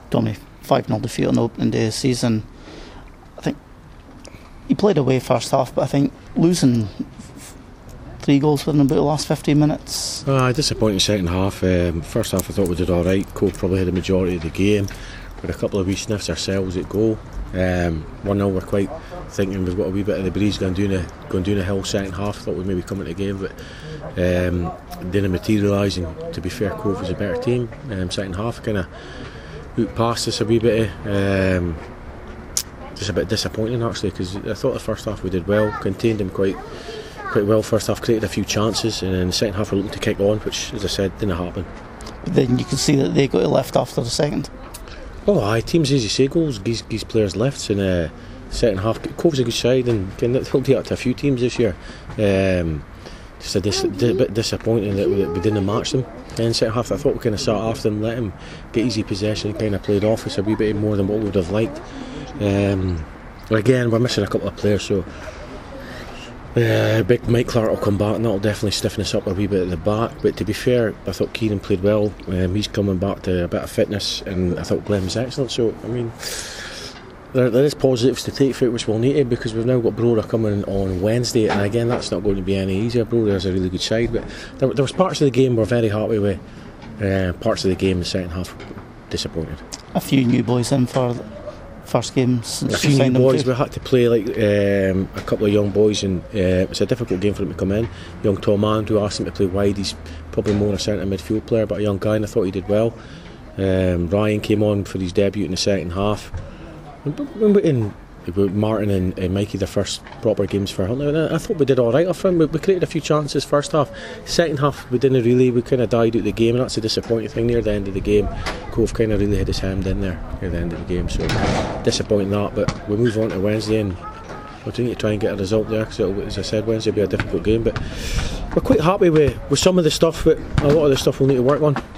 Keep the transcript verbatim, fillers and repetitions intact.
Tommy five nil defeat on the opening day of the season. I think he played away first half, but I think losing three goals within about the last fifteen minutes. Uh, disappointing second half. Um, first half I thought we did alright. Cove probably had the majority of the game. With a couple of wee sniffs ourselves at goal. Um, one nil we're quite thinking we've got a wee bit of the breeze going down the, going down the hill second half. Thought we'd maybe come into the game, but um, didn't materialise, and to be fair, Cove was a better team. Um, second half kind of hooked past us a wee bit. Um, just a bit disappointing actually, because I thought the first half we did well, contained them quite quite well. First half created a few chances, and then the second half we're looking to kick on, which, as I said, didn't happen. But then you could see that they got left after the second. Oh, aye, teams, as you say, goals gives, gives players lifts, and uh, second half, Cove's a good side, and they'll be up to a few teams this year. Um, just a dis- di- bit disappointing that we, we didn't match them. In second half, I thought we kind of sat after them, let them get easy possession, kind of played off us a wee bit more than what we would have liked. Um, again, we're missing a couple of players, so uh, big Mike Clark will come back, and that'll definitely stiffen us up a wee bit at the back. But to be fair, I thought Kieran played well. Um, he's coming back to a bit of fitness, and I thought Glenn was excellent. So I mean, there, there is positives to take for it, which we'll need it, because we've now got Broder coming on Wednesday, and again, that's not going to be any easier. Broder is a really good side, but there, there was parts of the game we're very happy with. Uh, parts of the game in the second half disappointed. A few new boys in for first game since a few new boys. We had to play like um, a couple of young boys, and uh, it's a difficult game for them to come in. Young Tom Andrew asked him to play wide. He's probably more a centre midfield player, but a young guy, and I thought he did well. um, Ryan came on for his debut in the second half, and, and Martin and, and Mikey, the first proper games for Huntly, and I, I thought we did alright off him. We, we created a few chances first half. Second half we didn't really, we kind of died out the game, and that's a disappointing thing. Near the end of the game, Cove kind of really had his hand in there near the end of the game, so disappointing that. But we move on to Wednesday, and we'll need to try and get a result there, because as I said, Wednesday will be a difficult game, but we're quite happy with, with some of the stuff, but a lot of the stuff we'll need to work on.